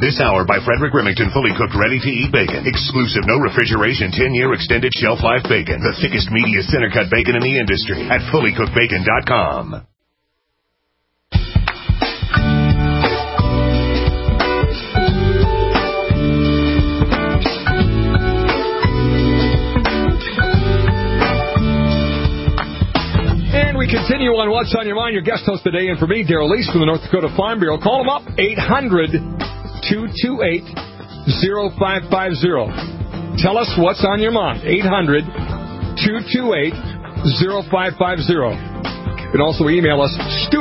This hour by Frederick Remington, fully cooked, ready-to-eat bacon. Exclusive, no refrigeration, 10-year extended shelf life bacon. The thickest, meatiest center-cut bacon in the industry at fullycookedbacon.com. We continue on What's on Your Mind. Your guest host today, and for me, Daryl Lease from the North Dakota Farm Bureau. Call them up, 800-228-0550. Tell us what's on your mind, 800-228-0550. You can also email us,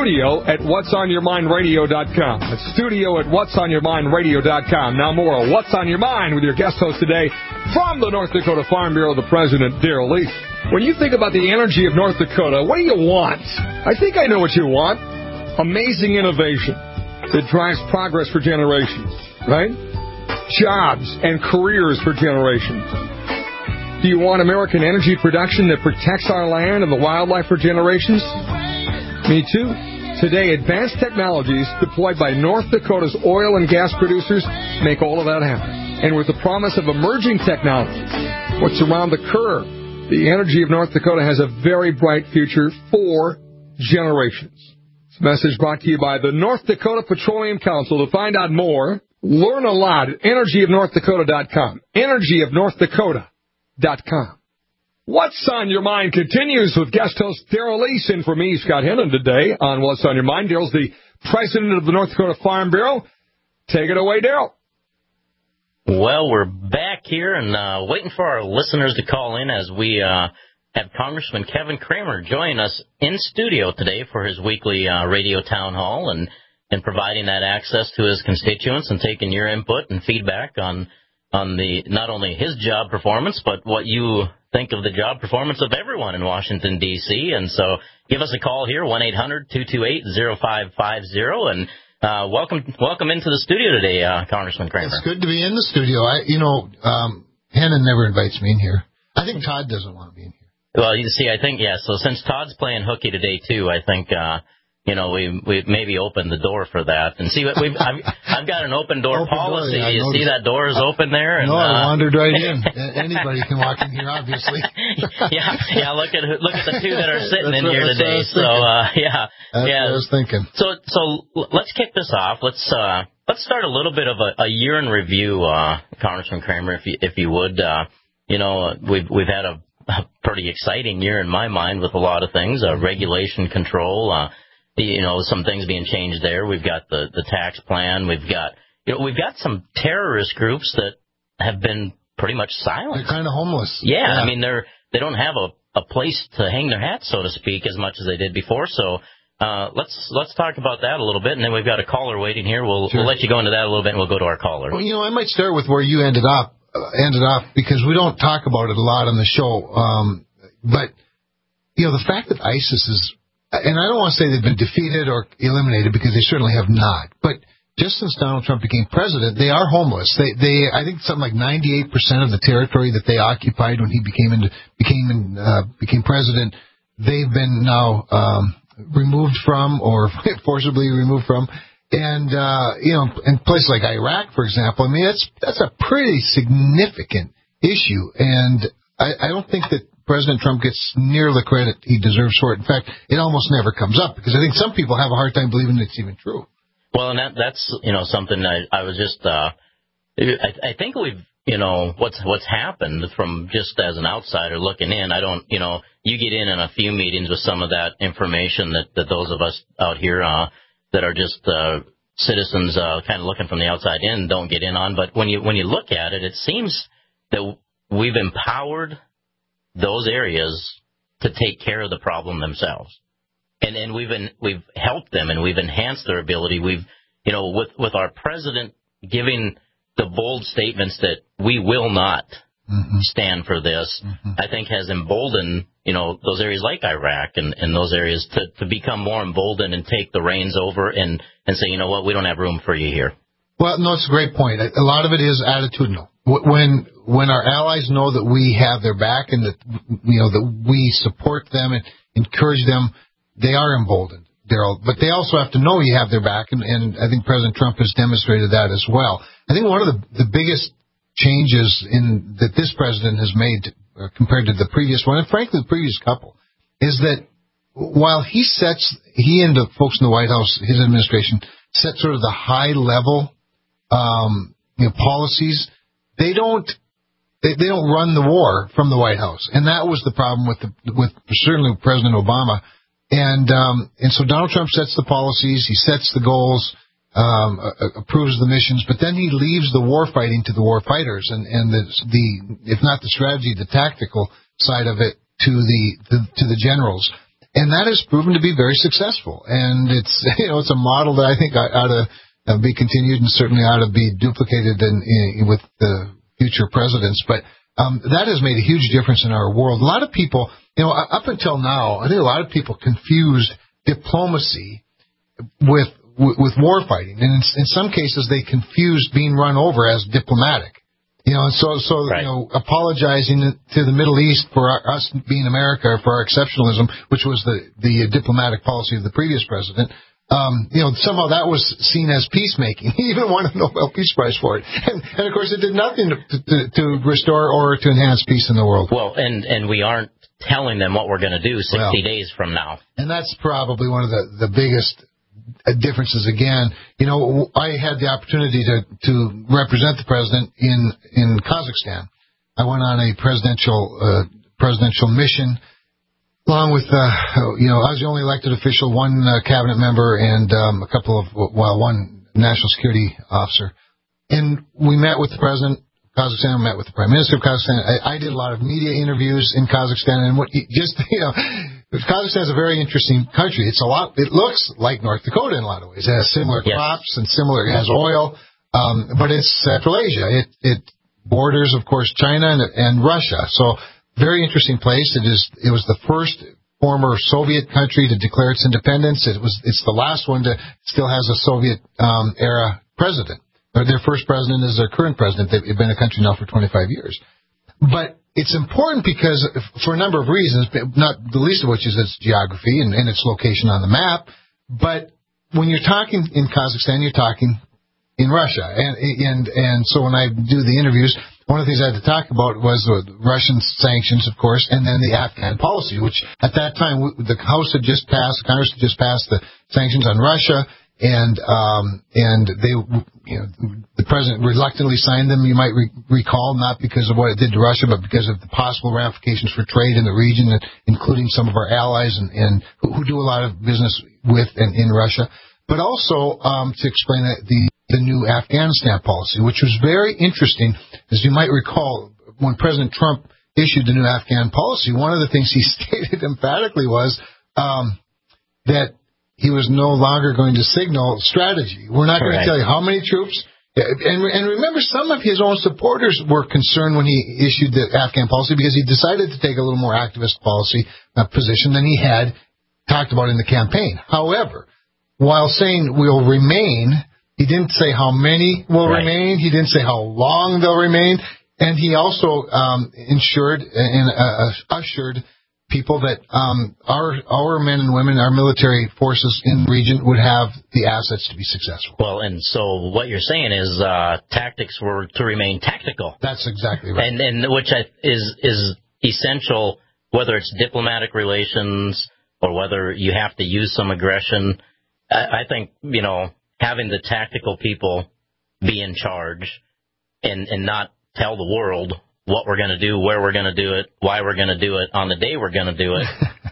studio@whatsonyourmindradio.com. That's studio@whatsonyourmindradio.com. Now more What's on Your Mind with your guest host today from the North Dakota Farm Bureau, the President, Daryl Lease. When you think about the energy of North Dakota, what do you want? I think I know what you want. Amazing innovation that drives progress for generations, right? Jobs and careers for generations. Do you want American energy production that protects our land and the wildlife for generations? Me too. Today, advanced technologies deployed by North Dakota's oil and gas producers make all of that happen. And with the promise of emerging technologies, what's around the curve, the energy of North Dakota has a very bright future for generations. This message brought to you by the North Dakota Petroleum Council. To find out more, learn a lot at energyofnorthdakota.com. Energyofnorthdakota.com. What's on Your Mind continues with guest host Daryl Lease, and for me, Scott Hennon, today on What's on Your Mind. Daryl's the president of the North Dakota Farm Bureau. Take it away, Daryl. Well, we're back here and waiting for our listeners to call in as we have Congressman Kevin Cramer join us in studio today for his weekly radio town hall and providing that access to his constituents and taking your input and feedback on the not only his job performance, but what you think of the job performance of everyone in Washington, D.C. And so give us a call here, 1-800-228-0550, and welcome into the studio today, Congressman Cramer. It's good to be in the studio. Hannon never invites me in here. I think Todd doesn't want to be in here. Well, you see, I think, so since Todd's playing hooky today, too, I think, we maybe opened the door for that. And see, I've got an open door policy. Door, yeah, you see that door is open there? And, I wandered right in. Anybody can walk in here, obviously. yeah. Look at the two that are sitting in here today. That's what I was thinking. So let's kick this off. Let's start a little bit of a year in review, Congressman Cramer, if you would. We've had a pretty exciting year in my mind with a lot of things, regulation control. Some things being changed there. We've got the tax plan. We've got some terrorist groups that have been pretty much silent. They're kind of homeless. Yeah. I mean, they don't have a place to hang their hat, so to speak, as much as they did before. So let's talk about that a little bit, and then we've got a caller waiting here. We'll let you go into that a little bit, and we'll go to our caller. Well, I might start with where you ended up because we don't talk about it a lot on the show. But the fact that ISIS is, and I don't want to say they've been defeated or eliminated because they certainly have not, but just since Donald Trump became president, they are homeless. They I think something like 98% of the territory that they occupied when he became president, they've been now removed from or forcibly removed from. And in places like Iraq, for example, I mean that's a pretty significant issue, and I don't think that President Trump gets near the credit he deserves for it. In fact, it almost never comes up because I think some people have a hard time believing it's even true. Well, and that's something I was just I think we've what's happened from just as an outsider looking in. I don't you get in a few meetings with some of that information that those of us out here that are just citizens kind of looking from the outside in don't get in on. But when you look at it, it seems that we've empowered those areas to take care of the problem themselves. And we've helped them and we've enhanced their ability. We've, with our president giving the bold statements that we will not stand for this, I think has emboldened, those areas like Iraq and those areas to become more emboldened and take the reins over and say, you know what, we don't have room for you here. Well, no, it's a great point. A lot of it is attitudinal. When our allies know that we have their back and that that we support them and encourage them, they are emboldened. Daryl, but they also have to know you have their back, and I think President Trump has demonstrated that as well. I think one of the biggest changes that this president has made compared to the previous one, and frankly the previous couple, is that while he and the folks in the White House, his administration, set sort of the high level policies, they don't run the war from the White House, and that was the problem with certainly President Obama. And so Donald Trump sets the policies, he sets the goals, approves the missions, but then he leaves the war fighting to the war fighters, and if not the strategy, the tactical side of it to the generals. And that has proven to be very successful. And it's a model that I think ought to be continued and certainly ought to be duplicated with the future presidents. But that has made a huge difference in our world. A lot of people, up until now, I think a lot of people confused diplomacy with war fighting. And in some cases, they confused being run over as diplomatic. Right. Apologizing to the Middle East for us being America, for our exceptionalism, which was the diplomatic policy of the previous president. Somehow that was seen as peacemaking. He even won a Nobel Peace Prize for it. And of course, it did nothing to restore or to enhance peace in the world. Well, and we aren't telling them what we're going to do 60 days from now. And that's probably one of the biggest differences again. I had the opportunity to represent the president in Kazakhstan. I went on a presidential mission along with, I was the only elected official, one cabinet member, and one national security officer. And we met with the president of Kazakhstan, met with the prime minister of Kazakhstan. I did a lot of media interviews in Kazakhstan, and Kazakhstan is a very interesting country. It looks like North Dakota in a lot of ways. It has similar crops and it has oil, but it's Central Asia. It borders, of course, China and Russia. So very interesting place. It was the first former Soviet country to declare its independence. It's the last one to still has a Soviet era president. Their first president is their current president. They've been a country now for 25 years. But it's important because, for a number of reasons, not the least of which is its geography and its location on the map. But when you're talking in Kazakhstan, you're talking in Russia. And so when I do the interviews, one of the things I had to talk about was the Russian sanctions, of course, and then the Afghan policy, which at that time the Congress had just passed the sanctions on Russia, and they, the president reluctantly signed them. You might recall, not because of what it did to Russia, but because of the possible ramifications for trade in the region, including some of our allies and who do a lot of business with and in Russia, but also to explain the new Afghanistan policy, which was very interesting. As you might recall, when President Trump issued the new Afghan policy, one of the things he stated emphatically was that he was no longer going to signal strategy. We're not going to tell you how many troops. And remember, some of his own supporters were concerned when he issued the Afghan policy because he decided to take a little more activist policy position than he had talked about in the campaign. However, while saying we'll remain, he didn't say how many will remain. He didn't say how long they'll remain. And he also ensured and assured people that our men and women, our military forces in the region would have the assets to be successful. Well, and so what you're saying is tactics were to remain tactical. That's exactly right. And which is essential, whether it's diplomatic relations or whether you have to use some aggression. I think, having the tactical people be in charge and not tell the world what we're going to do, where we're going to do it, why we're going to do it, on the day we're going to do it,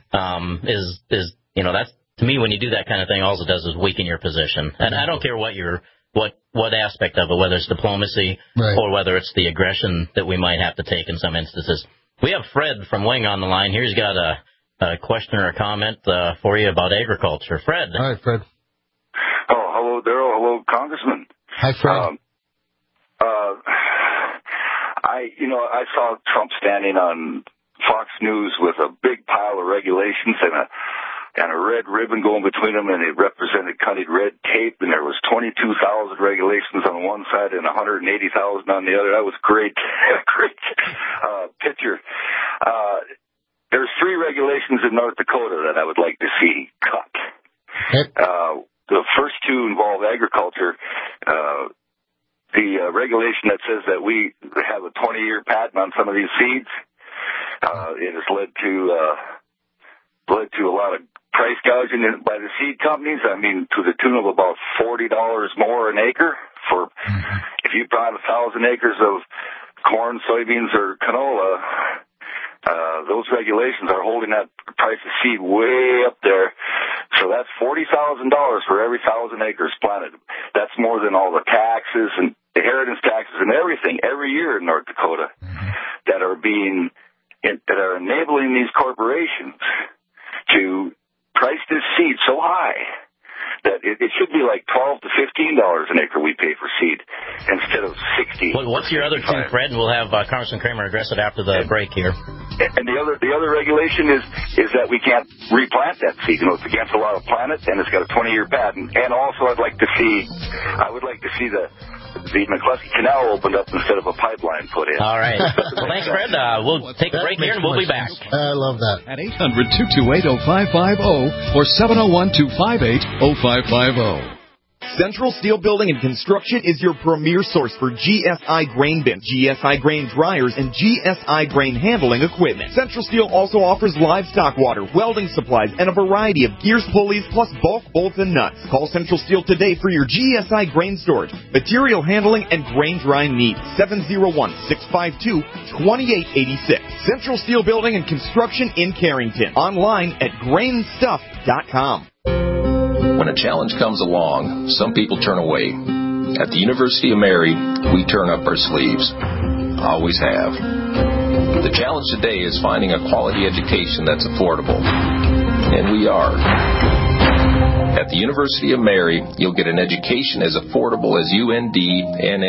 is that's, to me, when you do that kind of thing, all it does is weaken your position. And I don't care what aspect of it, whether it's diplomacy or whether it's the aggression that we might have to take in some instances. We have Fred from Wing on the line here. He's got a question or a comment for you about agriculture. Fred. All right, Fred. Oh, hello, Daryl. Hello, Congressman. Hi, Fred. I saw Trump standing on Fox News with a big pile of regulations and a red ribbon going between them, and it represented cutting red tape, and there was 22,000 regulations on one side and 180,000 on the other. That was great, great picture. There's 3 regulations in North Dakota that I would like to see cut. Okay. The first two involve agriculture. The regulation that says that we have a 20-year patent on some of these seeds, it has led to a lot of price gouging by the seed companies. I mean, to the tune of about $40 more an acre for if you plant 1,000 acres of corn, soybeans, or canola. Those regulations are holding that price of seed way up there. So that's $40,000 for every 1,000 acres planted. That's more than all the taxes and inheritance taxes and everything every year in North Dakota that are enabling these corporations to price this seed so high that it should be like $12 to $15 an acre we pay for seed instead of $60. Well, what's your other two, Fred? And we'll have Congressman Kramer address it after the break here. And the other regulation is that we can't replant that seed. You know, it's against the law to plant it, and it's got a 20-year patent. And also, I would like to see the McCluskey Canal opened up instead of a pipeline put in. All right. Well, thanks, Fred. We'll take a break here, and we'll be back. I love that. At 800-228-0550 or 701-258-0550. Central Steel Building and Construction is your premier source for GSI grain bins, GSI grain dryers, and GSI grain handling equipment. Central Steel also offers livestock water, welding supplies, and a variety of gears, pulleys, plus bulk bolts and nuts. Call Central Steel today for your GSI grain storage, material handling, and grain drying needs. 701-652-2886. Central Steel Building and Construction in Carrington. Online at grainstuff.com. When a challenge comes along, some people turn away. At the University of Mary, we turn up our sleeves. Always have. The challenge today is finding a quality education that's affordable. And we are. At the University of Mary, you'll get an education as affordable as UND and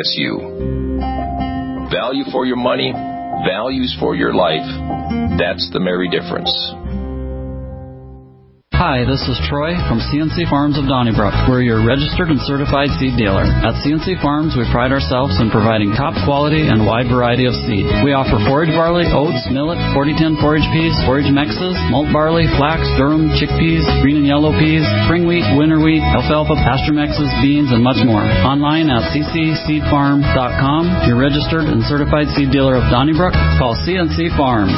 NDSU. Value for your money, values for your life. That's the Mary difference. Hi, this is Troy from CNC Farms of Donnybrook. We're your registered and certified seed dealer. At CNC Farms, we pride ourselves in providing top quality and wide variety of seed. We offer forage barley, oats, millet, 4010 forage peas, forage mexes, malt barley, flax, durum, chickpeas, green and yellow peas, spring wheat, winter wheat, alfalfa, pasture mexes, beans, and much more. Online at ccseedfarm.com. Your registered and certified seed dealer of Donnybrook. Call CNC Farms,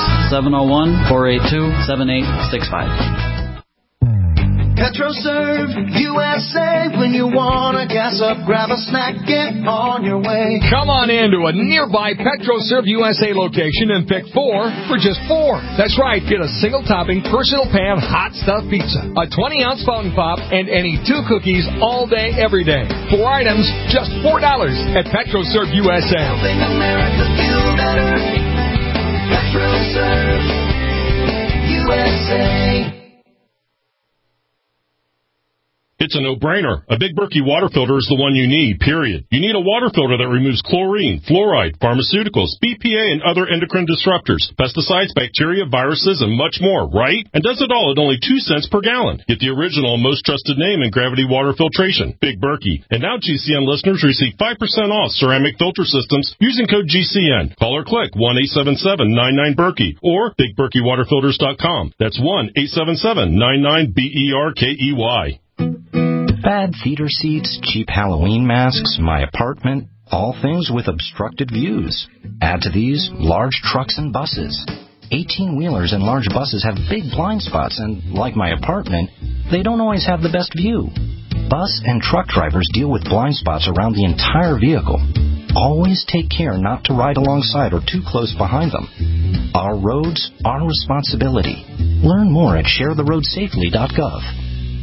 701-482-7865. PetroServe USA, when you want to gas up, grab a snack, get on your way. Come on in to a nearby PetroServe USA location and pick 4 for just $4. That's right, get a single-topping, personal pan, hot stuff pizza, a 20-ounce fountain pop, and any 2 cookies all day, every day. 4 items, just $4 at PetroServe USA. Helping America feel better. PetroServe USA. It's a no-brainer. A Big Berkey water filter is the one you need, period. You need a water filter that removes chlorine, fluoride, pharmaceuticals, BPA, and other endocrine disruptors, pesticides, bacteria, viruses, and much more, right? And does it all at only 2 cents per gallon. Get the original and most trusted name in gravity water filtration, Big Berkey. And now GCN listeners receive 5% off ceramic filter systems using code GCN. Call or click 1-877-99-BERKEY or BigBerkeyWaterFilters.com. That's 1-877-99-BERKEY. Bad theater seats, cheap Halloween masks, my apartment, all things with obstructed views. Add to these, large trucks and buses. 18-wheelers and large buses have big blind spots, and like my apartment, they don't always have the best view. Bus and truck drivers deal with blind spots around the entire vehicle. Always take care not to ride alongside or too close behind them. Our roads, our responsibility. Learn more at sharetheroadsafely.gov.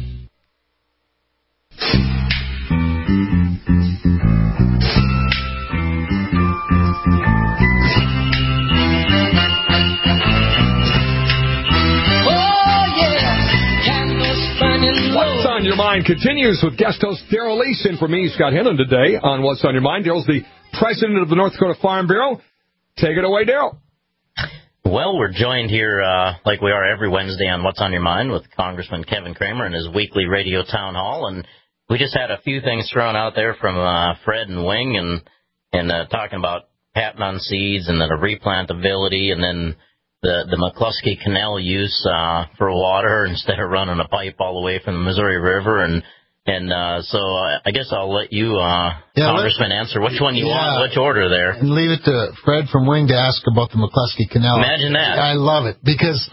What's on Your Mind continues with guest host Daryl Lease in for me, Scott Hennon, today on What's on Your Mind. Daryl's the president of the North Dakota Farm Bureau. Take it away, Daryl. Well, we're joined here, like we are every Wednesday on What's on Your Mind with Congressman Kevin Kramer and his weekly radio town hall. And we just had a few things thrown out there from Fred and Wing and talking about patent on seeds and then a replantability and then the McCluskey Canal use for water instead of running a pipe all the way from the Missouri River. And so I guess I'll let you, Congressman, answer which one you want, which order there. And leave it to Fred from Wing to ask about the McCluskey Canal. Imagine that. I love it because,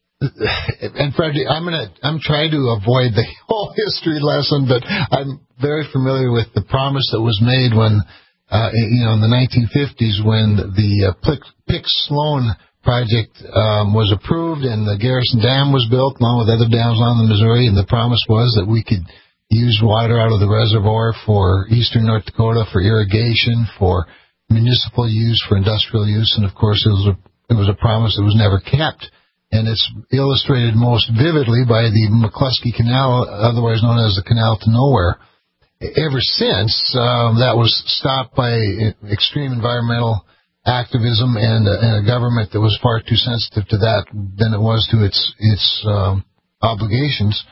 and Fred, I'm trying to avoid the whole history lesson, but I'm very familiar with the promise that was made when, in the 1950s when the Pick-Sloan project was approved and the Garrison Dam was built along with other dams along the Missouri, and the promise was that we could use water out of the reservoir for eastern North Dakota for irrigation, for municipal use, for industrial use, and of course it was a promise that was never kept. And it's illustrated most vividly by the McCluskey Canal, otherwise known as the Canal to Nowhere. Ever since, that was stopped by extreme environmental activism and a government that was far too sensitive to that than it was to its obligations.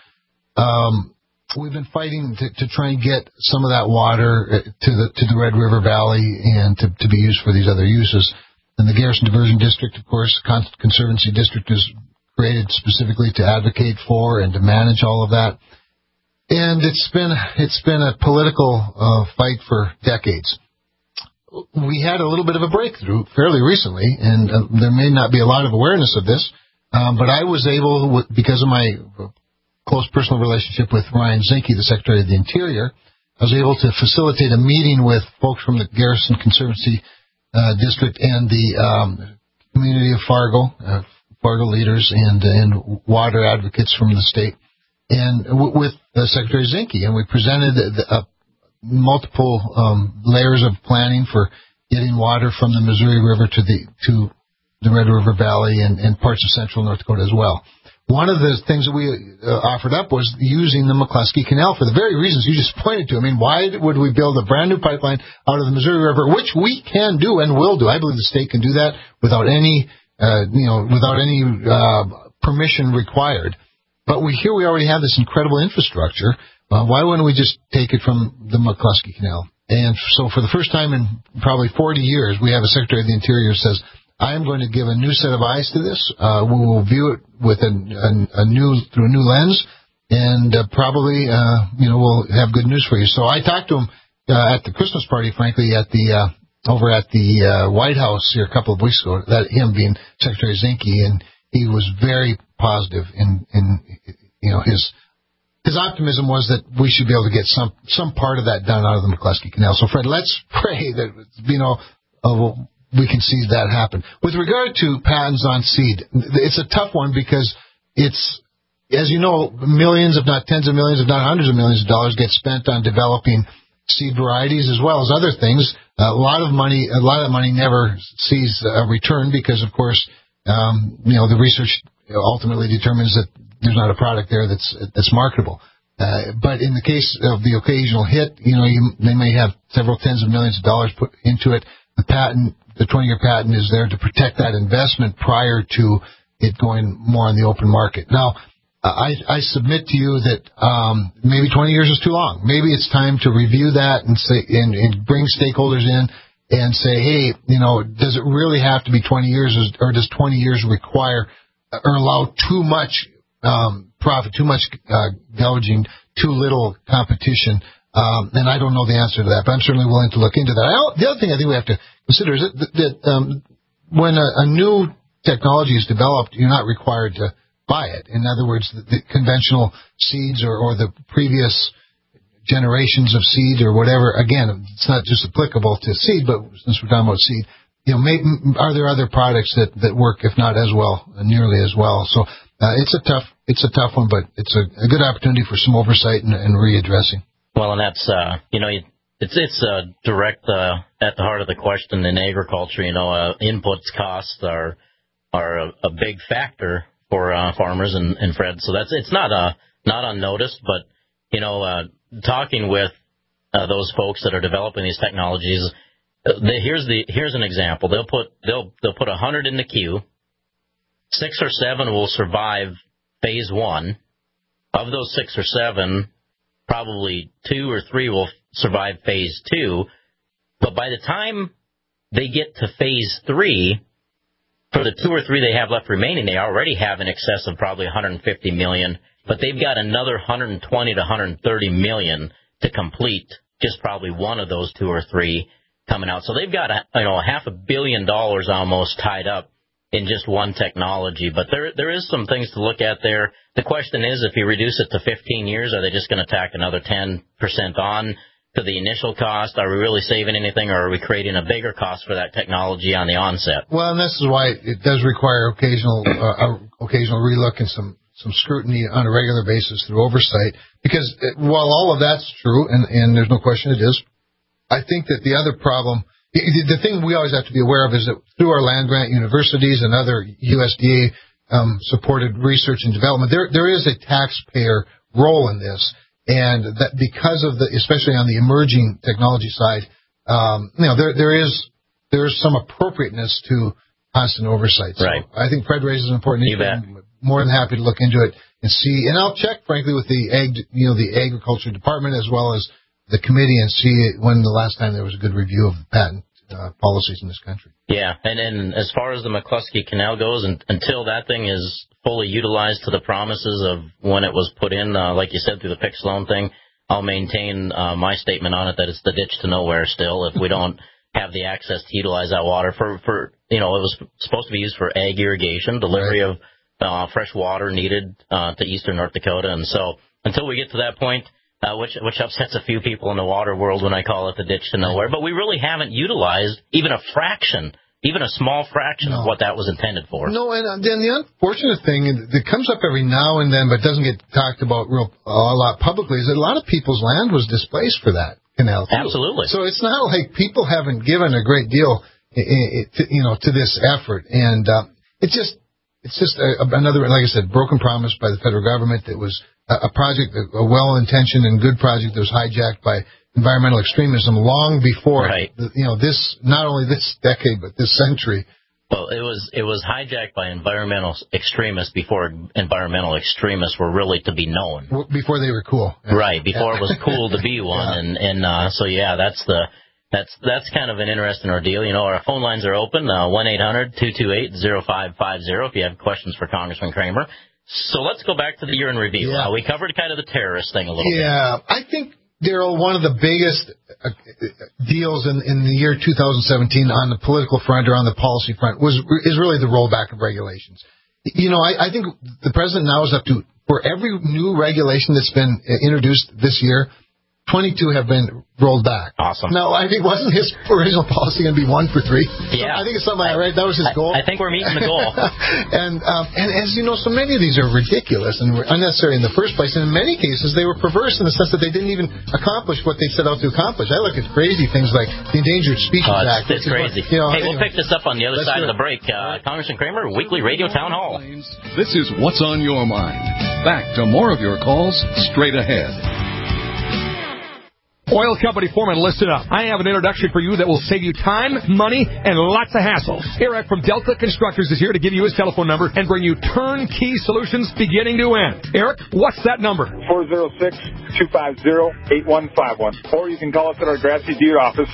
We've been fighting to try and get some of that water to the Red River Valley and to be used for these other uses. And the Garrison Diversion District, of course, Conservancy District, is created specifically to advocate for and to manage all of that. And it's been a political fight for decades. We had a little bit of a breakthrough fairly recently, and there may not be a lot of awareness of this, but I was able, because of my close personal relationship with Ryan Zinke, the Secretary of the Interior, I was able to facilitate a meeting with folks from the Garrison Conservancy District and the community of Fargo leaders and water advocates from the state, and with Secretary Zinke, and we presented multiple layers of planning for getting water from the Missouri River to the Red River Valley and parts of central North Dakota as well. One of the things that we offered up was using the McCluskey Canal for the very reasons you just pointed to. I mean, why would we build a brand new pipeline out of the Missouri River, which we can do and will do? I believe the state can do that without any permission required. But we already have this incredible infrastructure. Why wouldn't we just take it from the McCluskey Canal? And so for the first time in probably 40 years, we have a Secretary of the Interior who says, I am going to give a new set of eyes to this. We will view it with through a new lens, and probably we'll have good news for you. So I talked to him at the Christmas party, frankly, over at the White House here a couple of weeks ago. That him being Secretary Zinke, and he was very positive in his optimism was that we should be able to get some part of that done out of the McCluskey Canal. So Fred, let's pray that we can see that happen. With regard to patents on seed, it's a tough one because it's, as you know, millions, if not tens of millions, if not hundreds of millions of dollars get spent on developing seed varieties as well as other things. A lot of that money never sees a return because, of course, the research ultimately determines that there's not a product there that's marketable. But in the case of the occasional hit, they may have several tens of millions of dollars put into it. The 20-year patent is there to protect that investment prior to it going more on the open market. Now, I submit to you that maybe 20 years is too long. Maybe it's time to review that and say and bring stakeholders in and say, hey, does it really have to be 20 years, or does 20 years require or allow too much profit, too much gouging, too little competition? And I don't know the answer to that, but I'm certainly willing to look into that. The other thing I think we have to consider is that when a new technology is developed, you're not required to buy it. In other words, the conventional seeds or the previous generations of seed or whatever, again, it's not just applicable to seed, but since we're talking about seed, are there other products that work, if not as well, nearly as well? So it's a tough one, but it's a good opportunity for some oversight and readdressing. Well, and that's, it's direct at the heart of the question in agriculture. Inputs costs are a big factor for farmers and Fred. So it's not unnoticed, but talking with those folks that are developing these technologies, here's an example. They'll put 100 in the queue. 6 or 7 will survive phase 1. Of those 6 or 7, probably 2 or 3 will survive phase 2, but by the time they get to phase 3, For the 2 or 3 they have left remaining, they already have in excess of probably $150 million, but they've got another $120 to $130 million to complete just probably one of those 2 or 3 coming out. So they've got $500 million almost tied up in just one technology. But there is some things to look at there. The question is, if you reduce it to 15 years, are they just going to tack another 10% on to the initial cost? Are we really saving anything, or are we creating a bigger cost for that technology on the onset? Well, and this is why it does require occasional relook and some scrutiny on a regular basis through oversight. Because while all of that's true, and there's no question it is, I think that the other problem, the thing we always have to be aware of is that through our land-grant universities and other USDA supported research and development, there is a taxpayer role in this, and that because of especially on the emerging technology side, there is some appropriateness to constant oversight. So right. I think Fred raises an important issue. I'm more than happy to look into it and see, and I'll check frankly with the Agriculture Department as well as the committee and see when the last time there was a good review of the patent policies in this country. Yeah, and then as far as the McCluskey Canal goes, until that thing is fully utilized to the promises of when it was put in, like you said, through the PIC Sloan thing, I'll maintain my statement on it that it's the ditch to nowhere still if we don't have the access to utilize that water for it was supposed to be used for ag irrigation, delivery of fresh water needed to eastern North Dakota. And so until we get to that point, which upsets a few people in the water world when I call it the ditch to nowhere. But we really haven't utilized even a fraction, even a small fraction of what that was intended for. No, and then the unfortunate thing that comes up every now and then but doesn't get talked about a lot publicly is that a lot of people's land was displaced for that canal, too. Absolutely. So it's not like people haven't given a great deal to this effort. And it's just another, like I said, broken promise by the federal government that was a project, a well-intentioned and good project that was hijacked by environmental extremism long before, this, not only this decade, but this century. Well, it was hijacked by environmental extremists before environmental extremists were really to be known. Before they were cool. Right, before it was cool to be one. That's kind of an interesting ordeal. Our phone lines are open, 1-800-228-0550 if you have questions for Congressman Kramer. So let's go back to the year in review. Yeah. We covered kind of the terrorist thing a little bit. Yeah, I think, Daryl, one of the biggest deals in the year 2017 on the political front or on the policy front is really the rollback of regulations. I think the president now is up to, for every new regulation that's been introduced this year, 22 have been rolled back. Awesome. Now, I think wasn't his original policy going to be 1 for 3? Yeah. I think it's something like that, right? That was his goal. I think we're meeting the goal. And as you know, so many of these are ridiculous and were unnecessary in the first place. And in many cases, they were perverse in the sense that they didn't even accomplish what they set out to accomplish. I look at crazy things like the Endangered Species Act. It's crazy. We'll pick this up on the other side of the break. Congressman Kramer, Weekly Radio Town Hall. This is What's on Your Mind. Back to more of your calls straight ahead. Oil company foreman, listen up. I have an introduction for you that will save you time, money, and lots of hassle. Eric from Delta Constructors is here to give you his telephone number and bring you turnkey solutions beginning to end. Eric, what's that number? 406-250-8151. Or you can call us at our Grassy Deer office,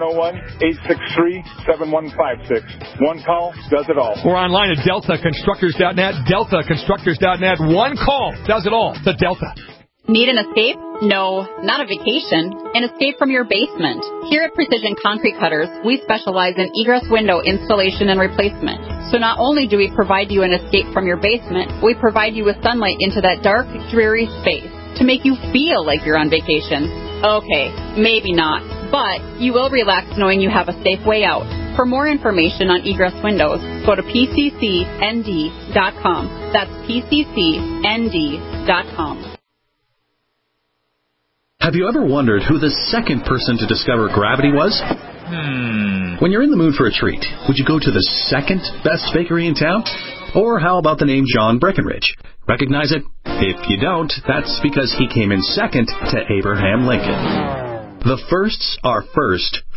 701-863-7156. One call does it all. We're online at deltaconstructors.net, deltaconstructors.net. One call does it all. The Delta. Need an escape? No, not a vacation. An escape from your basement. Here at Precision Concrete Cutters, we specialize in egress window installation and replacement. So not only do we provide you an escape from your basement, we provide you with sunlight into that dark, dreary space to make you feel like you're on vacation. Okay, maybe not, but you will relax knowing you have a safe way out. For more information on egress windows, go to pccnd.com. That's pccnd.com. Have you ever wondered who the second person to discover gravity was? When you're in the mood for a treat, would you go to the second best bakery in town? Or how about the name John Breckenridge? Recognize it? If you don't, that's because he came in second to Abraham Lincoln. The firsts are first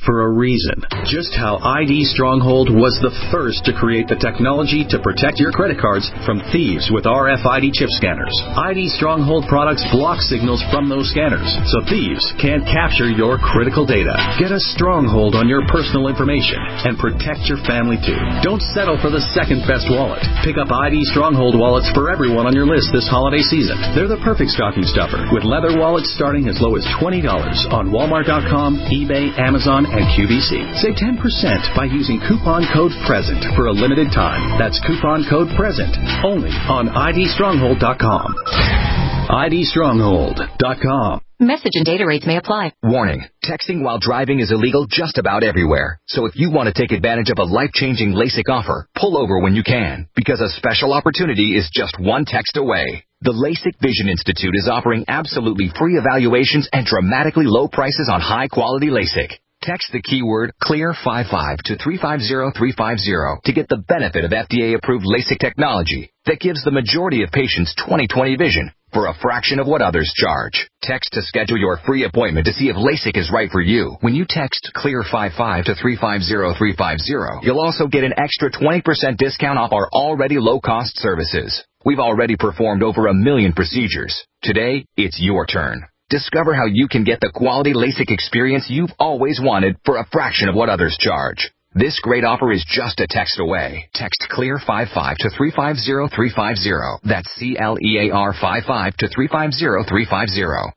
for a reason. Just how ID Stronghold was the first to create the technology to protect your credit cards from thieves with RFID chip scanners. ID Stronghold products block signals from those scanners, so thieves can't capture your critical data. Get a stronghold on your personal information and protect your family too. Don't settle for the second best wallet. Pick up ID Stronghold wallets for everyone on your list this holiday season. They're the perfect stocking stuffer, with leather wallets starting as low as $20 on Walmart.com, eBay, Amazon, and QVC. Save 10% by using coupon code PRESENT for a limited time. That's coupon code PRESENT only on IDStronghold.com. IDStronghold.com. Message and data rates may apply. Warning, texting while driving is illegal just about everywhere. So if you want to take advantage of a life-changing LASIK offer, pull over when you can, because a special opportunity is just one text away. The LASIK Vision Institute is offering absolutely free evaluations and dramatically low prices on high-quality LASIK. Text the keyword CLEAR55 to 350350 to get the benefit of FDA-approved LASIK technology that gives the majority of patients 20/20 vision for a fraction of what others charge. Text to schedule your free appointment to see if LASIK is right for you. When you text CLEAR55 to 350350, you'll also get an extra 20% discount off our already low-cost services. We've already performed over 1 million procedures. Today, it's your turn. Discover how you can get the quality LASIK experience you've always wanted for a fraction of what others charge. This great offer is just a text away. Text CLEAR55 to 350350. That's CLEAR55 to 350350.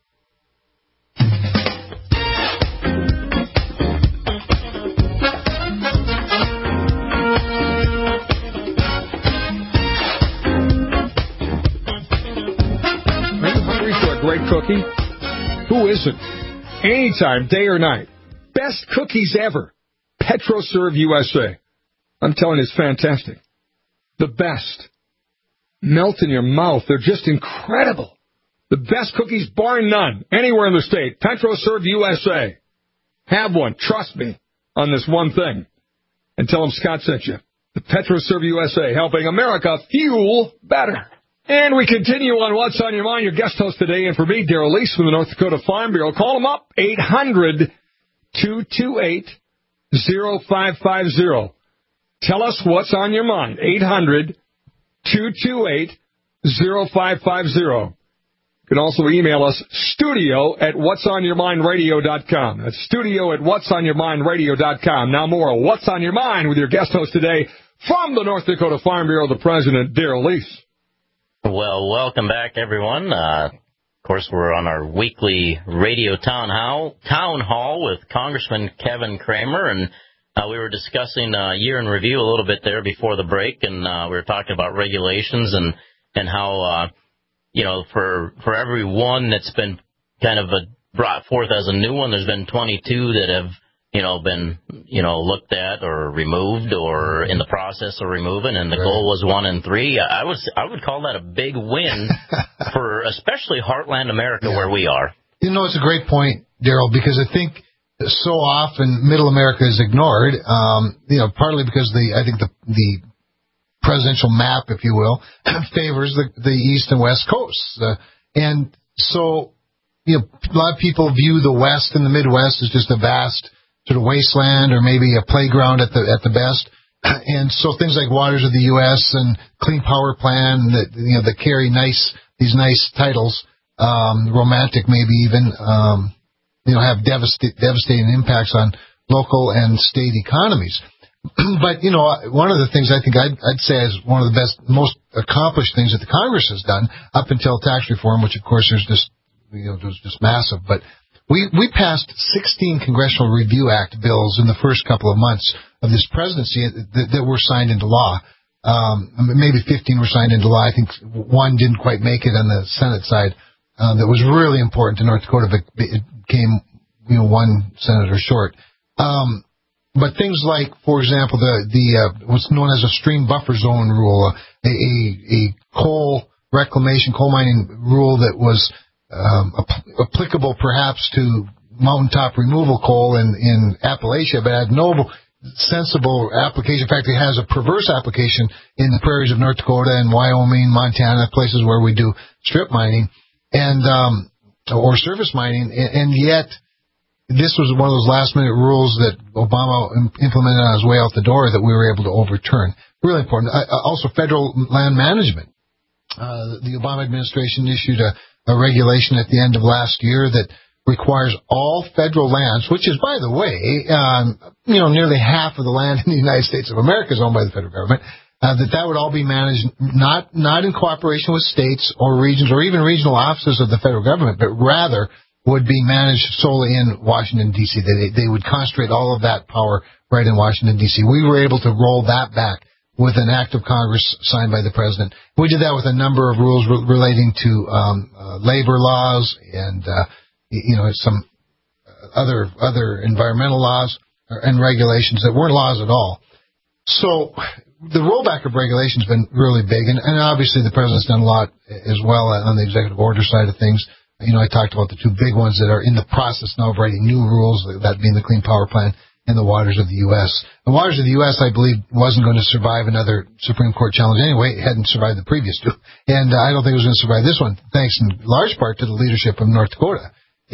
Great cookie? Who isn't? Anytime, day or night. Best cookies ever. PetroServe USA. I'm telling you, it's fantastic. The best. Melt in your mouth. They're just incredible. The best cookies, bar none, anywhere in the state. PetroServe USA. Have one. Trust me on this one thing. And tell them Scott sent you. The PetroServe USA, helping America fuel better. And we continue on What's on Your Mind. Your guest host today, and for me, Daryl Lease from the North Dakota Farm Bureau. Call them up, 800-228-0550. Tell us what's on your mind, 800-228-0550. You can also email us, studio@whatsonyourmindradio.com. That's studio@whatsonyourmindradio.com. Now more of What's on Your Mind with your guest host today from the North Dakota Farm Bureau, the President, Daryl Lease. Well, welcome back, everyone. Of course, we're on our weekly radio town hall with Congressman Kevin Cramer, and we were discussing year in review a little bit there before the break, and we were talking about regulations and how, for every one that's been kind of brought forth as a new one, there's been 22 that have been, looked at or removed or in the process of removing, and the goal was 1 in 3. I would call that a big win for especially Heartland America, where we are. It's a great point, Daryl, because I think so often Middle America is ignored, partly because I think the presidential map, if you will, favors the East and West coasts. And so, a lot of people view the West and the Midwest as just a vast sort of wasteland, or maybe a playground at the best. And so things like Waters of the U.S. and Clean Power Plan that carry these nice titles, romantic maybe even, have devastating impacts on local and state economies. But one of the things I think I'd say is one of the most accomplished things that the Congress has done up until tax reform, which of course there's just massive, but We passed 16 Congressional Review Act bills in the first couple of months of this presidency that were signed into law. Maybe 15 were signed into law. I think one didn't quite make it on the Senate side. That was really important to North Dakota, but it came, one senator short. But things like, for example, the what's known as a stream buffer zone rule, a coal mining rule that was applicable perhaps to mountaintop removal coal in Appalachia, but had no sensible application. In fact, it has a perverse application in the prairies of North Dakota and Wyoming, Montana, places where we do strip mining and or surface mining, and yet this was one of those last-minute rules that Obama implemented on his way out the door that we were able to overturn. Really important. Also, federal land management. The Obama administration issued a regulation at the end of last year that requires all federal lands, which is, by the way, nearly half of the land in the United States of America is owned by the federal government, that would all be managed not in cooperation with states or regions or even regional offices of the federal government, but rather would be managed solely in Washington, D.C. They would concentrate all of that power right in Washington, D.C. We were able to roll that back with an act of Congress signed by the president. We did that with a number of rules relating to labor laws and some other environmental laws and regulations that weren't laws at all. So the rollback of regulation has been really big, and obviously the president's done a lot as well on the executive order side of things. I talked about the two big ones that are in the process now of writing new rules, that being the Clean Power Plan and the Waters of the U.S. The Waters of the U.S., I believe, wasn't going to survive another Supreme Court challenge anyway. It hadn't survived the previous two. And I don't think it was going to survive this one, thanks in large part to the leadership of North Dakota.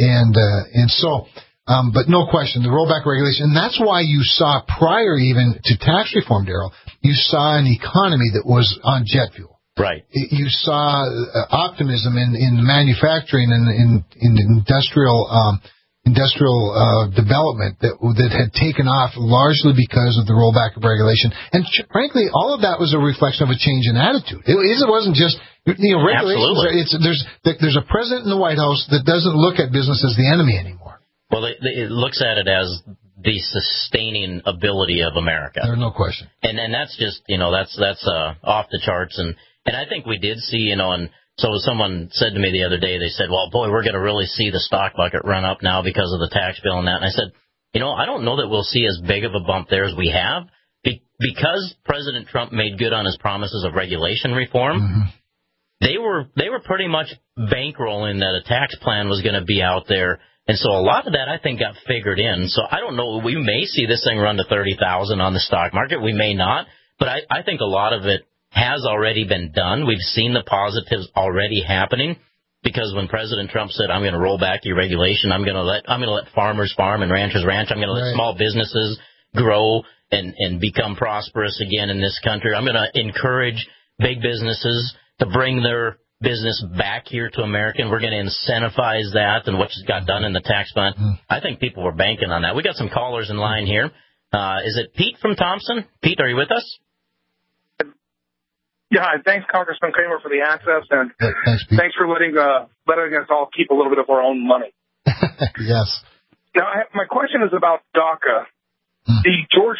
But no question, the rollback regulation, and that's why you saw prior even to tax reform, Daryl, you saw an economy that was on jet fuel. Right. You saw optimism in manufacturing and in industrial development that had taken off largely because of the rollback of regulation. And frankly, all of that was a reflection of a change in attitude. It wasn't just regulations. There's a president in the White House that doesn't look at business as the enemy anymore. Well, it looks at it as the sustaining ability of America. There's no question. And that's just that's off the charts. And I think we did see, and so someone said to me the other day, they said, well, boy, we're going to really see the stock market run up now because of the tax bill and that. And I said, I don't know that we'll see as big of a bump there as we have because President Trump made good on his promises of regulation reform. Mm-hmm. They were pretty much bankrolling that a tax plan was going to be out there. And so a lot of that, I think, got figured in. So I don't know. We may see this thing run to 30,000 on the stock market. We may not. But I think a lot of it has already been done. We've seen the positives already happening because when President Trump said, I'm going to roll back your regulation, I'm going to let farmers farm and ranchers ranch, I'm going to let small businesses grow and become prosperous again in this country. I'm going to encourage big businesses to bring their business back here to America, and we're going to incentivize that and what just got done in the tax plan. I think people were banking on that. We got some callers in line here. Is it Pete from Thompson? Pete, are you with us? Yeah, thanks, Congressman Kramer, for the access, and thanks for letting us all keep a little bit of our own money. Yes. Now, my question is about DACA. The George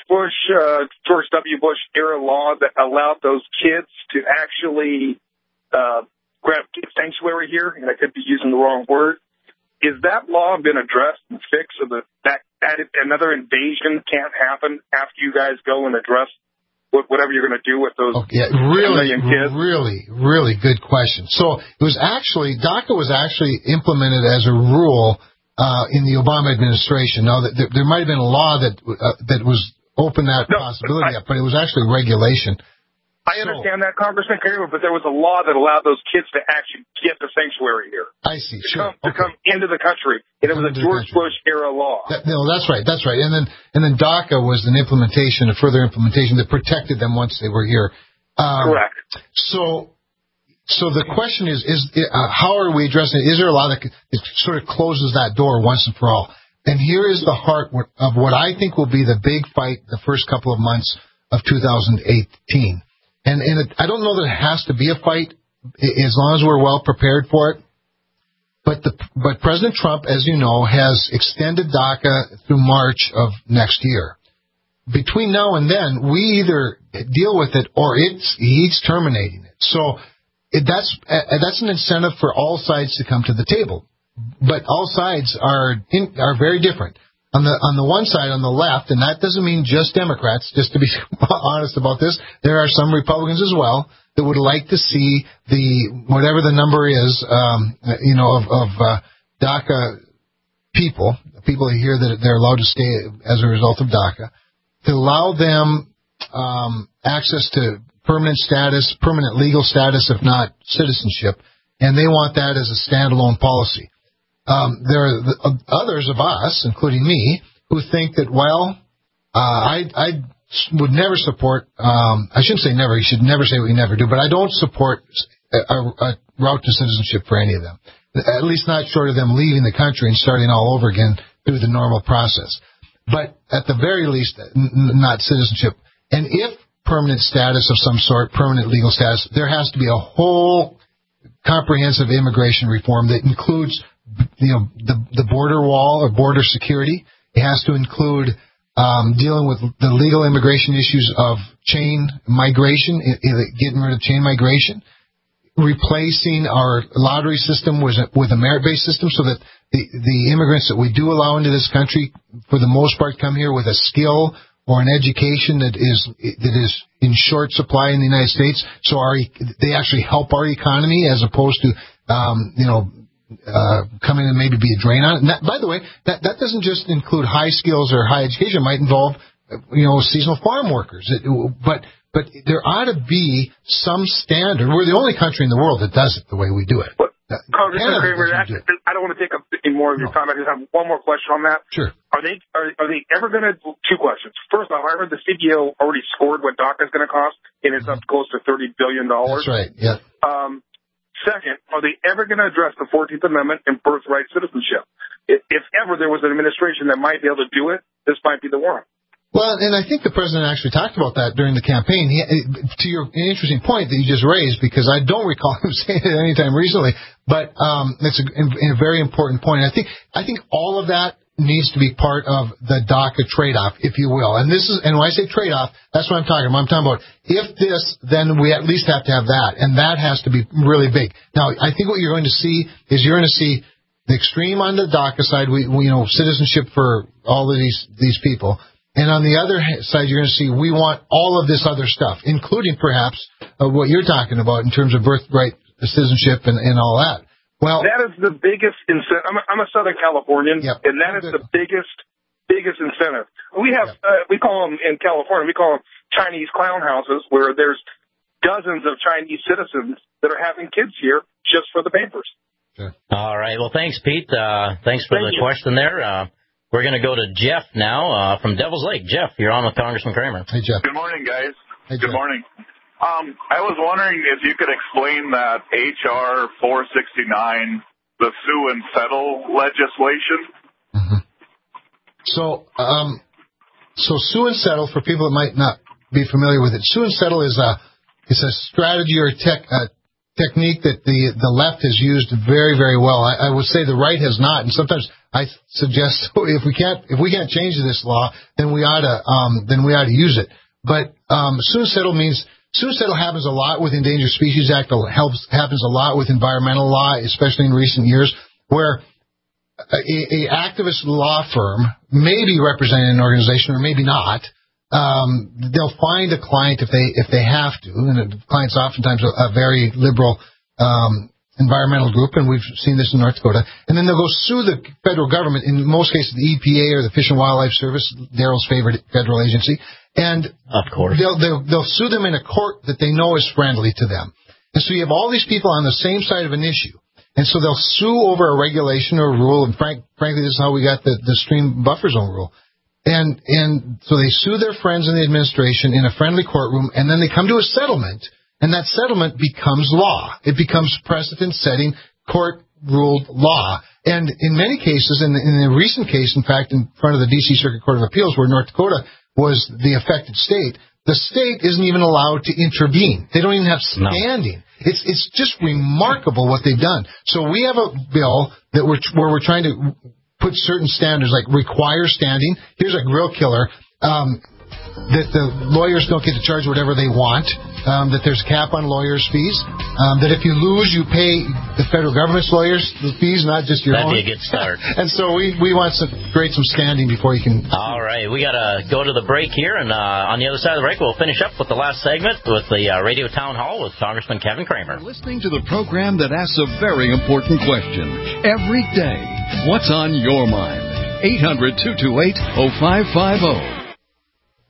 W. Bush era law that allowed those kids to actually grab sanctuary here, and I could be using the wrong word. Is that law been addressed and fixed so that another invasion can't happen after you guys go and address whatever you're going to do with those million kids? Really good question. So DACA was actually implemented as a rule in the Obama administration. Now, there might have been a law that was open that possibility up, but it was actually regulation. I understand that, Congressman Kramer, but there was a law that allowed those kids to actually get the sanctuary here. I see. To come into the country, and it was a George Bush era law. That's right. And then DACA was a further implementation that protected them once they were here. Correct. So the question is how are we addressing it? Is there a law that sort of closes that door once and for all? And here is the heart of what I think will be the big fight the first couple of months of 2018. And I don't know that it has to be a fight as long as we're well prepared for it. But President Trump, as you know, has extended DACA through March of next year. Between now and then, we either deal with it or he's terminating it. So that's an incentive for all sides to come to the table. But all sides are very different. On the one side, on the left, and that doesn't mean just Democrats, just to be honest about this, there are some Republicans as well that would like to see whatever the number is, of DACA people here that they're allowed to stay as a result of DACA, to allow them access to permanent legal status, if not citizenship, and they want that as a standalone policy. there are others of us, including me, who think that, well, I would never support, I shouldn't say never, you should never say what you never do, but I don't support a route to citizenship for any of them. At least not short of them leaving the country and starting all over again through the normal process. But at the very least, not citizenship. And if permanent status of some sort, permanent legal status, there has to be a whole comprehensive immigration reform that includes, the border wall or border security. It has to include dealing with the legal immigration issues of chain migration, getting rid of chain migration, replacing our lottery system with a merit-based system so that the immigrants that we do allow into this country, for the most part, come here with a skill or an education that is in short supply in the United States, so they actually help our economy as opposed to come in and maybe be a drain on it. And that, by the way, that doesn't just include high skills or high education. It might involve seasonal farm workers. But there ought to be some standard. We're the only country in the world that does it the way we do it. Congressman Kramer, I don't want to take up any more of your time. I just have one more question on that. Sure. Are they ever going to? Two questions. First off, I heard the CBO already scored what DACA is going to cost, and it's up close to $30 billion. That's right. Yeah. Second, are they ever going to address the 14th Amendment and birthright citizenship? If ever there was an administration that might be able to do it, this might be the one. Well, and I think the president actually talked about that during the campaign. To your interesting point that you just raised, because I don't recall him saying it any time recently, but it's a very important point. I think all of that needs to be part of the DACA trade-off, if you will. And when I say trade-off, that's what I'm talking about. I'm talking about if this, then we at least have to have that, and that has to be really big. Now, I think what you're going to see is the extreme on the DACA side, citizenship for all of these people. And on the other side, you're going to see we want all of this other stuff, including perhaps what you're talking about in terms of birthright citizenship and all that. Well, that is the biggest incentive. I'm a Southern Californian, and that is the biggest incentive. We have, we call them in California, we call them Chinese clown houses, where there's dozens of Chinese citizens that are having kids here just for the papers. Sure. All right. Well, thanks, Pete. Thanks for the question there. We're going to go to Jeff now from Devil's Lake. Jeff, you're on with Congressman Kramer. Hey, Jeff. Good morning, guys. Hey, Good morning. I was wondering if you could explain that H.R. 469, the sue and settle legislation. Mm-hmm. So sue and settle, for people that might not be familiar with it, sue and settle is a strategy or technique that the left has used very, very well. I would say the right has not, and sometimes I suggest if we can't change this law, then we ought to use it. But sue and settle means sue and settle happens a lot with Endangered Species Act. Happens a lot with environmental law, especially in recent years, where a activist law firm may be representing an organization or maybe not. They'll find a client if they have to, and the client's oftentimes a very liberal environmental group, and we've seen this in North Dakota. And then they'll go sue the federal government, in most cases the EPA or the Fish and Wildlife Service, Daryl's favorite federal agency, and of course they'll sue them in a court that they know is friendly to them. And so you have all these people on the same side of an issue, and so they'll sue over a regulation or a rule. And frankly, this is how we got the stream buffer zone rule. And so they sue their friends in the administration in a friendly courtroom, and then they come to a settlement, and that settlement becomes law. It becomes precedent-setting, court-ruled law. And in many cases, in a recent case, in fact, in front of the D.C. Circuit Court of Appeals, where North Dakota was the affected state, the state isn't even allowed to intervene. They don't even have standing. No. It's just remarkable what they've done. So we have a bill that where we're trying to put certain standards, like require standing. Here's a grill killer, that the lawyers don't get to charge whatever they want, that there's a cap on lawyers' fees, that if you lose, you pay the federal government's lawyers the fees, not just your own. That'd be a good start. And so we want to create some standing before you can... All right, we got to go to the break here, and on the other side of the break, we'll finish up with the last segment with the Radio Town Hall with Congressman Kevin Kramer. You're listening to the program that asks a very important question every day. What's on your mind? 800-228-0550.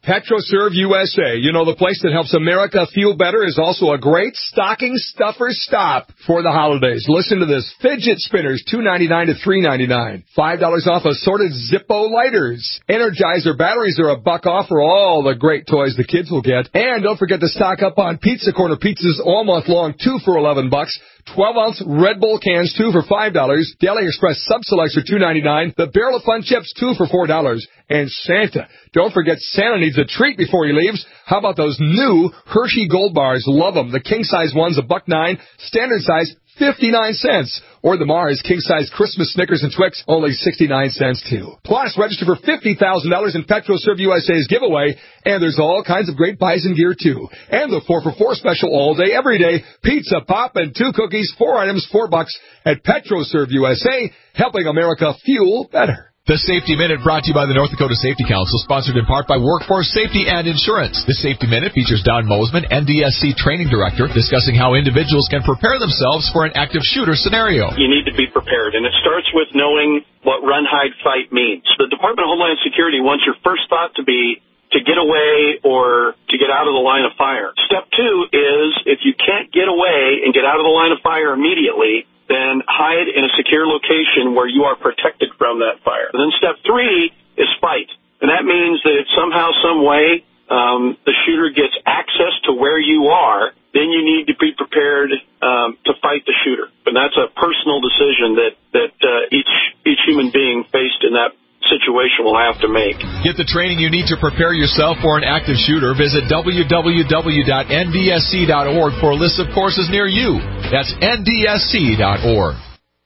PetroServe USA, you know, the place that helps America feel better, is also a great stocking stuffer stop for the holidays. Listen to this. Fidget spinners, $2.99 to $3.99. $5 off assorted Zippo lighters. Energizer batteries are $1 off for all the great toys the kids will get. And don't forget to stock up on Pizza Corner pizzas all month long, 2 for $11. 12-ounce Red Bull cans, 2 for $5. Deli Express Sub-Selects are $2.99. The Barrel of Fun Chips, 2 for $4. And Santa. Don't forget Santa needs a treat before he leaves. How about those new Hershey Gold Bars? Love them. The king-size one's $1.09. Standard size, 59 cents. Or the Mars king-size Christmas Snickers and Twix, only 69 cents too. Plus, register for $50,000 in PetroServe USA's giveaway, and there's all kinds of great buys and gear too. And the 4-for-4 special all day, every day, pizza, pop, and 2 cookies, 4 items, $4 at PetroServe USA, helping America fuel better. The Safety Minute brought to you by the North Dakota Safety Council, sponsored in part by Workforce Safety and Insurance. The Safety Minute features Don Mosman, NDSC Training Director, discussing how individuals can prepare themselves for an active shooter scenario. You need to be prepared, and it starts with knowing what run, hide, fight means. The Department of Homeland Security wants your first thought to be to get away or to get out of the line of fire. Step 2 is if you can't get away and get out of the line of fire immediately, then hide in a secure location where you are protected from that fire. And then step 3 is fight. And that means that if somehow, some way, the shooter gets access to where you are, then you need to be prepared to fight the shooter. And that's a personal decision that each human being faced in that situation will have to make. Get the training you need to prepare yourself for an active shooter. Visit www.ndsc.org for a list of courses near you. That's ndsc.org.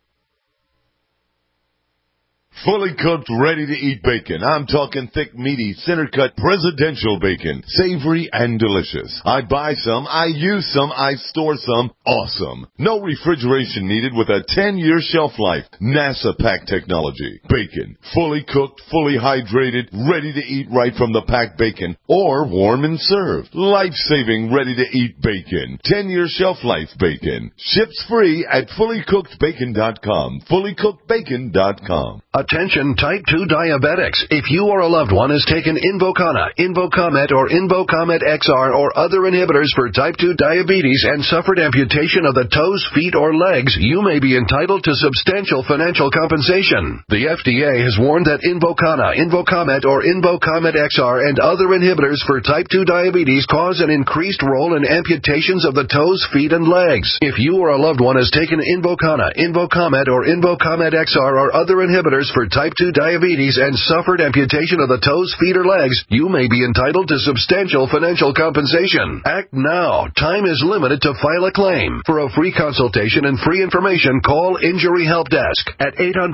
Fully cooked, ready-to-eat bacon. I'm talking thick, meaty, center-cut presidential bacon. Savory and delicious. I buy some, I use some, I store some. Awesome. No refrigeration needed with a 10-year shelf life. NASA pack technology. Bacon. Fully cooked, fully hydrated, ready to eat right from the packed bacon. Or warm and served. Life-saving, ready-to-eat bacon. 10-year shelf life bacon. Ships free at fullycookedbacon.com. Fullycookedbacon.com. Attention type 2 diabetics. If you or a loved one has taken Invokana, Invokamet, or Invokamet XR or other inhibitors for type 2 diabetes and suffered amputation of the toes, feet, or legs, you may be entitled to substantial financial compensation. The FDA has warned that Invokana, Invokamet, or Invokamet XR and other inhibitors for type 2 diabetes cause an increased role in amputations of the toes, feet, and legs. If you or a loved one has taken Invokana, Invokamet, or Invokamet XR or other inhibitors for type 2 diabetes and suffered amputation of the toes, feet, or legs, you may be entitled to substantial financial compensation. Act now. Time is limited to file a claim. For a free consultation and free information, call Injury Help Desk at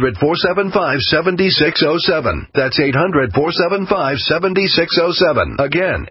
800-475-7607. That's 800-475-7607. Again,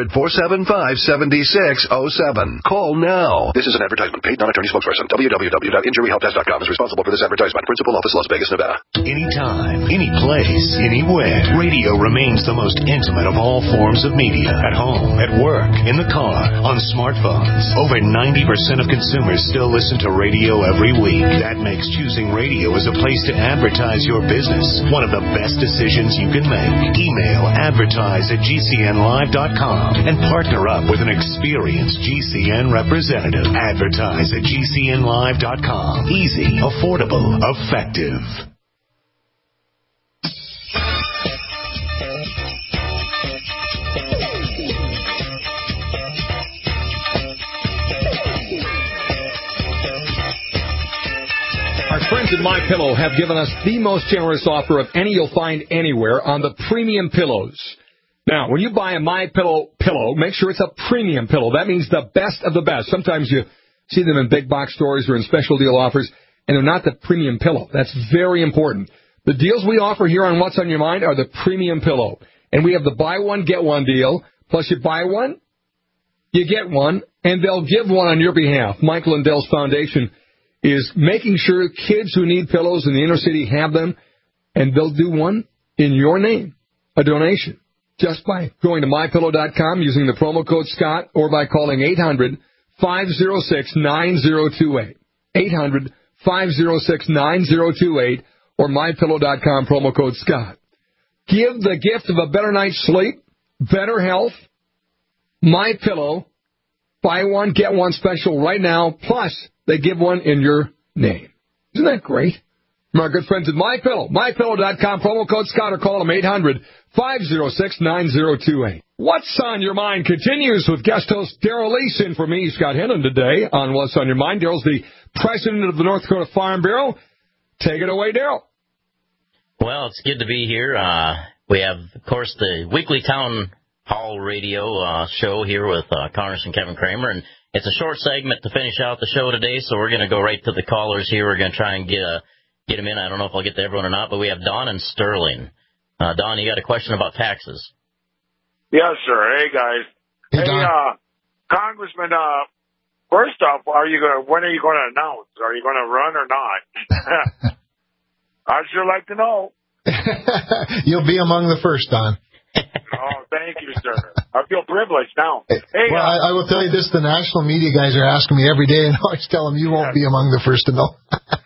800-475-7607. Call now. This is an advertisement. Paid non-attorney spokesperson. www.injuryhelpdesk.com is responsible for this advertisement. Principal office, Las Vegas, Nevada. Anytime, any place, anywhere. Radio remains the most intimate of all forms of media. At home, at work, in the car, on smartphones. Over 90% of consumers still listen to radio every week. That makes choosing radio as a place to advertise your business one of the best decisions you can make. Email advertise@gcnlive.com and partner up with an experienced GCN representative. Advertise@gcnlive.com. Easy, affordable, effective. Our friends at MyPillow have given us the most generous offer of any you'll find anywhere on the premium pillows. Now, when you buy a MyPillow pillow, make sure it's a premium pillow. That means the best of the best. Sometimes you see them in big box stores or in special deal offers, and they're not the premium pillow. That's very important. The deals we offer here on What's on Your Mind are the premium pillow. And we have the buy one, get one deal. Plus, you buy one, you get one, and they'll give one on your behalf. Michael and Dell's Foundation is making sure kids who need pillows in the inner city have them, and they'll do one in your name, a donation, just by going to MyPillow.com using the promo code Scott or by calling 800-506-9028. 800-506-9028 or MyPillow.com promo code Scott. Give the gift of a better night's sleep Better Health, MyPillow, buy one, get one special right now, plus they give one in your name. Isn't that great? From our good friends at MyPillow, MyPillow.com, promo code Scott, or call them 800-506-9028. What's on Your Mind continues with guest host Daryl Lease in for me, Scott Hennon, today on What's on Your Mind. Daryl's the president of the North Dakota Farm Bureau. Take it away, Daryl. Well, it's good to be here. We have, of course, the weekly town hall radio show here with Congressman Kevin Cramer, and it's a short segment to finish out the show today, so we're going to go right to the callers here. We're going to try and get them in. I don't know if I'll get to everyone or not, but we have Don and Sterling. Don, you got a question about taxes? Yes, sir. Hey, guys. Hey, Congressman, first off, when are you going to announce? Are you going to run or not? I'd sure like to know. You'll be among the first, Don. Oh, thank you, sir. I feel privileged now. Hey, well, I will tell you this, the national media guys are asking me every day, and I always tell them you won't be among the first to know.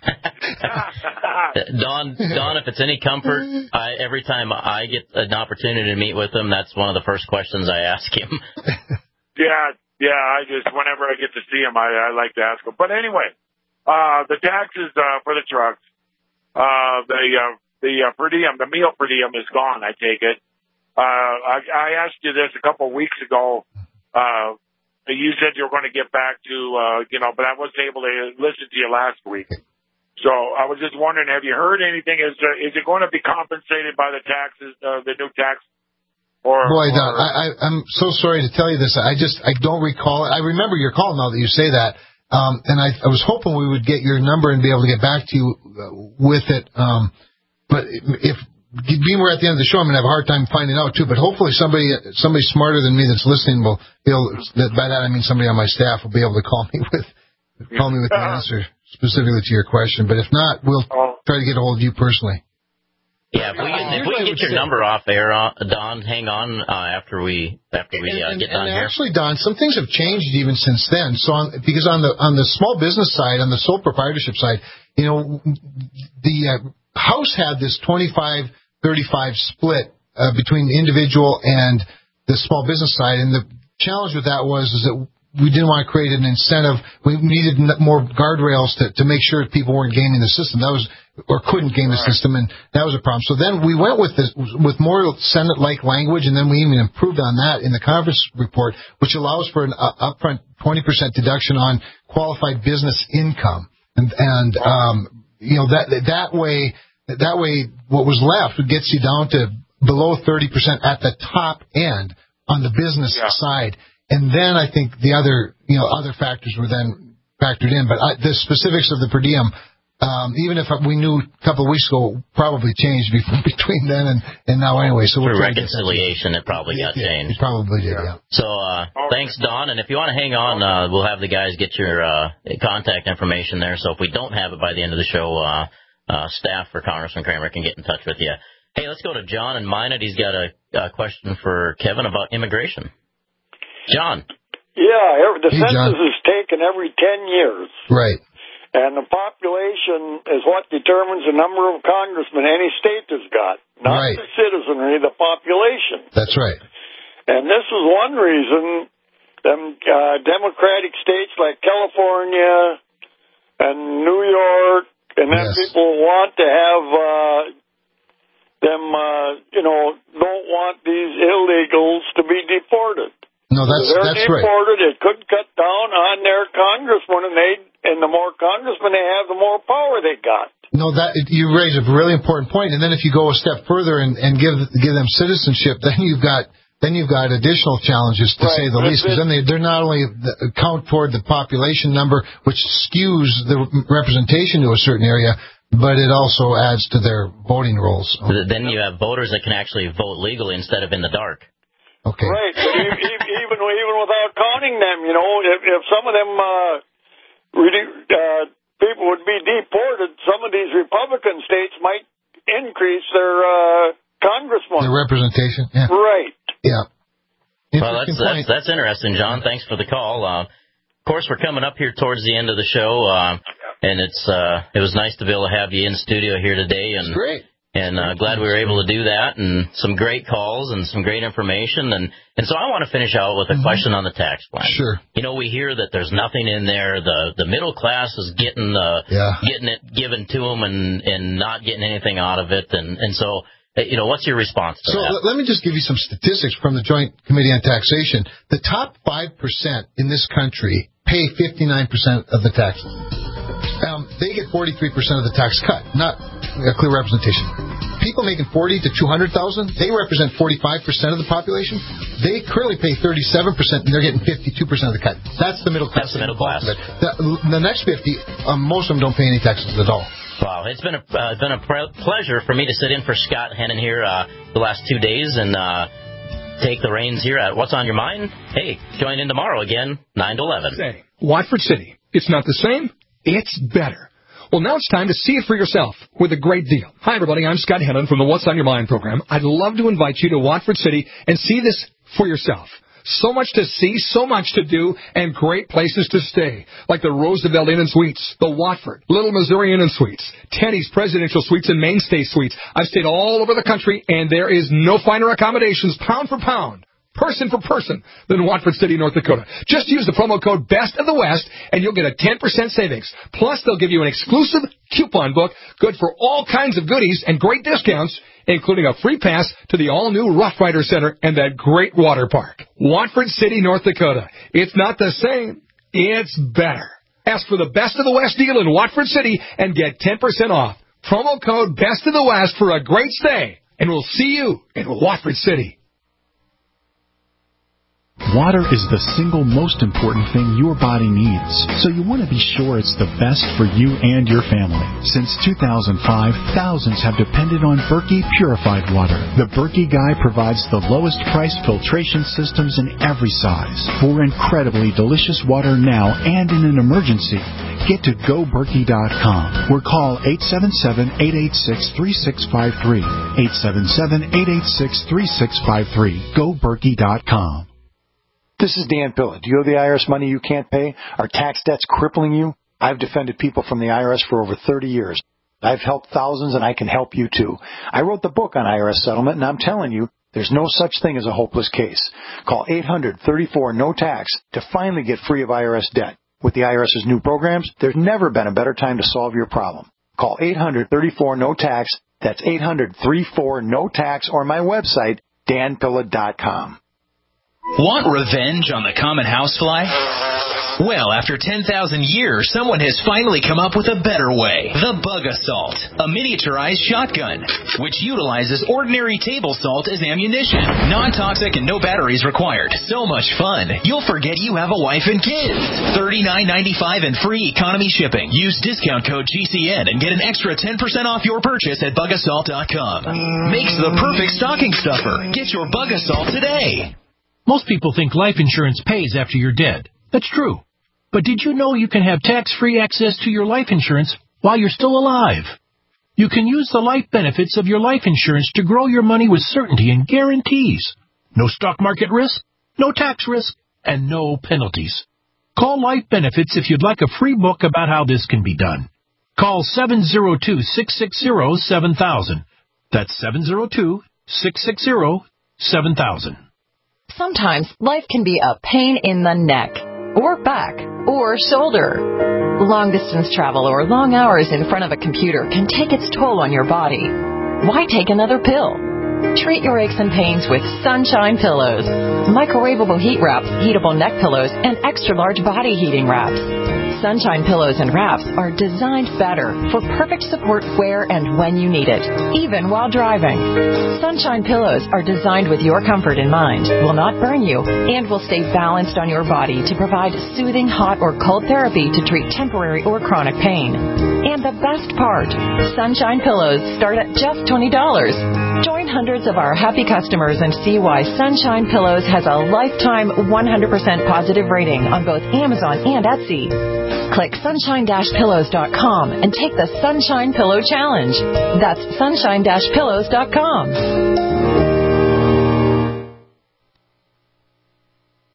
Don, if it's any comfort, every time I get an opportunity to meet with him, that's one of the first questions I ask him. Yeah, whenever I get to see him, I like to ask him. But anyway, the taxes for the trucks, the per diem, the meal per diem is gone, I take it. I asked you this a couple of weeks ago. You said you were going to get back to, but I wasn't able to listen to you last week. So I was just wondering, have you heard anything? Is it going to be compensated by the taxes, the new tax? Boy, Don, I'm so sorry to tell you this. I don't recall it. I remember your call now that you say that. And I was hoping we would get your number and be able to get back to you with it. But if being we're at the end of the show, I'm going to have a hard time finding out, too. But hopefully somebody smarter than me that's listening will be able to, by that I mean somebody on my staff will be able to call me with the answer specifically to your question. But if not, we'll try to get a hold of you personally. Yeah, if we can get your number off air, Don, hang on after we get done here. Actually, Don, some things have changed even since then. So because on the small business side, on the sole proprietorship side, the House had this 25-35 split between the individual and the small business side, and the challenge with that was that we didn't want to create an incentive. We needed more guardrails to make sure people weren't gaming the system. Or couldn't game the system, and that was a problem. So then we went with more Senate-like language, and then we even improved on that in the conference report, which allows for an upfront 20% deduction on qualified business income, and that way what was left gets you down to below 30% at the top end on the business side, and then I think the other factors were then factored in, but the specifics of the per diem. Even if we knew a couple of weeks ago, probably changed between then and now anyway. So through reconciliation, it probably got changed. It probably did, yeah. So thanks, Don. And if you want to hang on, we'll have the guys get your contact information there. So if we don't have it by the end of the show, staff for Congressman Cramer can get in touch with you. Hey, let's go to John in Minot. He's got a question for Kevin about immigration. John. Yeah, the census is taken every 10 years. Right. And the population is what determines the number of congressmen any state has got, not the citizenry, the population. That's right. And this is one reason them Democratic states like California and New York and then people want to have don't want these illegals to be deported. No, that's right. They're deported. It could cut down on their congressmen, and the more congressmen they have, the more power they got. No, you raise a really important point. And then if you go a step further and give them citizenship, then you've got additional challenges, to say the least. Because then they're not only count toward the population number, which skews the representation to a certain area, but it also adds to their voting rolls. Then you have voters that can actually vote legally instead of in the dark. Okay. Right, but even without counting them, if some of them people would be deported, some of these Republican states might increase their congressmen. Their representation, yeah. Right. Yeah. Well, that's interesting, John. Thanks for the call. Of course, we're coming up here towards the end of the show, and it was nice to be able to have you in studio here today. And great. And glad we were able to do that, and some great calls and some great information. And so I want to finish out with a question on the tax plan. Sure. You know, we hear that there's nothing in there. The middle class is getting it given to them and not getting anything out of it. And so, you know, what's your response to that? So let me just give you some statistics from the Joint Committee on Taxation. The top 5% in this country pay 59% of the taxes. They get 43% of the tax cut, not a clear representation. People making $40,000 to $200,000, they represent 45% of the population. They currently pay 37%, and they're getting 52% of the cut. That's the middle class. That's the middle class. The next 50, most of them don't pay any taxes at all. Wow, it's been a pleasure for me to sit in for Scott Hennen here the last 2 days and take the reins here at What's on Your Mind. Hey, join in tomorrow again, 9 to 11. Say, Watford City, it's not the same, it's better. Well, now it's time to see it for yourself with a great deal. Hi, everybody. I'm Scott Hennen from the What's on Your Mind program. I'd love to invite you to Watford City and see this for yourself. So much to see, so much to do, and great places to stay, like the Roosevelt Inn and Suites, the Watford, Little Missouri Inn and Suites, Teddy's Presidential Suites, and Mainstay Suites. I've stayed all over the country, and there is no finer accommodations, pound for pound, person for person, than Watford City, North Dakota. Just use the promo code Best of the West, and you'll get a 10% savings. Plus, they'll give you an exclusive coupon book, good for all kinds of goodies and great discounts, including a free pass to the all-new Rough Rider Center and that great water park. Watford City, North Dakota. It's not the same, it's better. Ask for the Best of the West deal in Watford City and get 10% off. Promo code Best of the West for a great stay, and we'll see you in Watford City. Water is the single most important thing your body needs, so you want to be sure it's the best for you and your family. Since 2005, thousands have depended on Berkey purified water. The Berkey Guy provides the lowest price filtration systems in every size. For incredibly delicious water now and in an emergency, get to GoBerkey.com or call 877-886-3653. 877-886-3653. GoBerkey.com. This is Dan Pilla. Do you owe the IRS money you can't pay? Are tax debts crippling you? I've defended people from the IRS for over 30 years. I've helped thousands, and I can help you too. I wrote the book on IRS settlement, and I'm telling you, there's no such thing as a hopeless case. Call 800-34-NO-TAX to finally get free of IRS debt. With the IRS's new programs, there's never been a better time to solve your problem. Call 800-34-NO-TAX. That's 800-34-NO-TAX, or my website, danpilla.com. Want revenge on the common housefly? Well, after 10,000 years, someone has finally come up with a better way. The Bug Assault, a miniaturized shotgun, which utilizes ordinary table salt as ammunition. Non-toxic and no batteries required. So much fun, you'll forget you have a wife and kids. $39.95 and free economy shipping. Use discount code GCN and get an extra 10% off your purchase at BugAssault.com. Makes the perfect stocking stuffer. Get your Bug Assault today. Most people think life insurance pays after you're dead. That's true. But did you know you can have tax-free access to your life insurance while you're still alive? You can use the life benefits of your life insurance to grow your money with certainty and guarantees. No stock market risk, no tax risk, and no penalties. Call Life Benefits if you'd like a free book about how this can be done. Call 702-660-7000. That's 702-660-7000. Sometimes life can be a pain in the neck, or back, or shoulder. Long-distance travel or long hours in front of a computer can take its toll on your body. Why take another pill? Treat your aches and pains with Sunshine Pillows. Microwavable heat wraps, heatable neck pillows, and extra-large body heating wraps. Sunshine Pillows and wraps are designed better for perfect support where and when you need it, even while driving. Sunshine Pillows are designed with your comfort in mind, will not burn you, and will stay balanced on your body to provide soothing hot or cold therapy to treat temporary or chronic pain. And the best part, Sunshine Pillows start at just $20. Join hundreds of our happy customers and see why Sunshine Pillows has a lifetime 100% positive rating on both Amazon and Etsy. Click sunshine-pillows.com and take the Sunshine Pillow Challenge. That's sunshine-pillows.com.